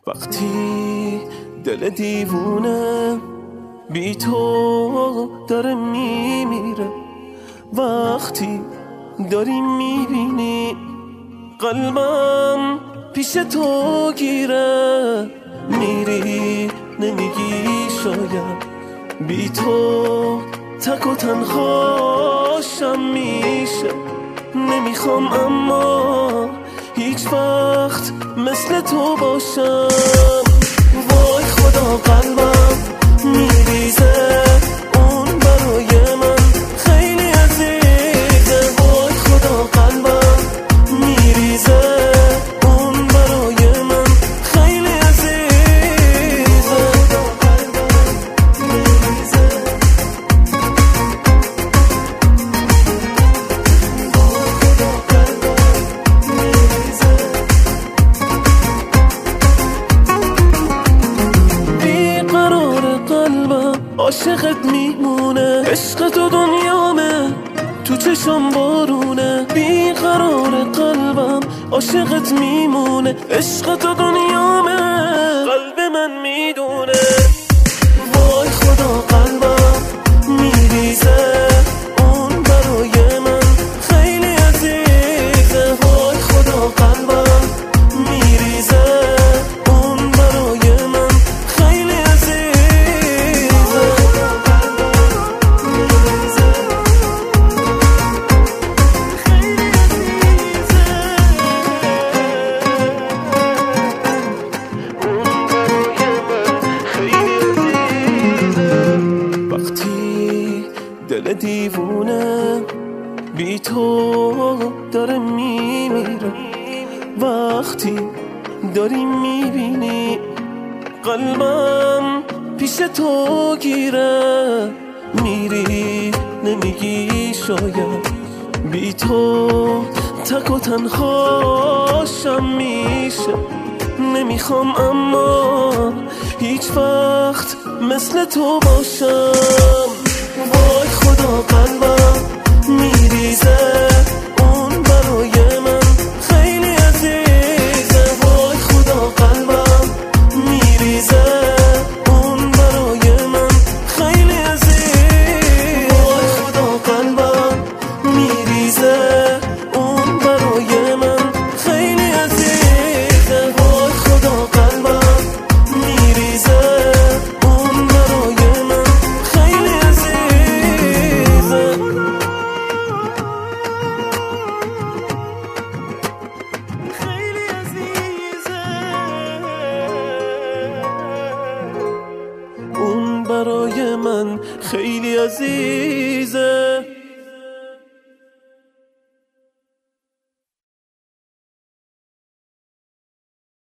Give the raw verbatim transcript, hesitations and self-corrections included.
وقتی دل دیوونه بی تو داره میمیره، وقتی داری میبینی قلبم پیش تو گیره، میری نمیگی شاید بی تو تک و تنهاشم میشه. نمیخوام اما هیچ وقت مثل تو باشم. وای خدا قلبم میریزه، اون برای من خیلی عزیزه. وای خدا قلبم میریزه، اون برای من خیلی عزیزه. بیقرار قلبم عاشقت میمونه، عشق تو دنیامه تو چشم بارونه. بیقرار قلبم عاشقت میمونه، عشق تو دنیامه قلب من میدونه. وای خدا قلبم میریزه، اون برای من خیلی عزیزه. وای خدا قلبم میریزه، اون برای من خیلی عزیزه. وقتی دل دیوونه بی تو داره میمیره، وقتی داری میبینی قلبم پیش تو گیره، میری نمیگی شاید بی تو تک و تنهاشم میشه. نمیخوام اما هیچ وقت مثل تو باشم. وای خدا قلبم میریزه، اون برای من خیلی عزیزه. وای خدا قلبم میریزه، اون برای من خیلی عزیزه. وای خدا قلبم میریزه، اون برای من خیلی عزیزه. وای خدا قلبم میریزه، اون برای من خیلی عزیزه. خیلی عزیزه، اون برای من خیلی عزیزه.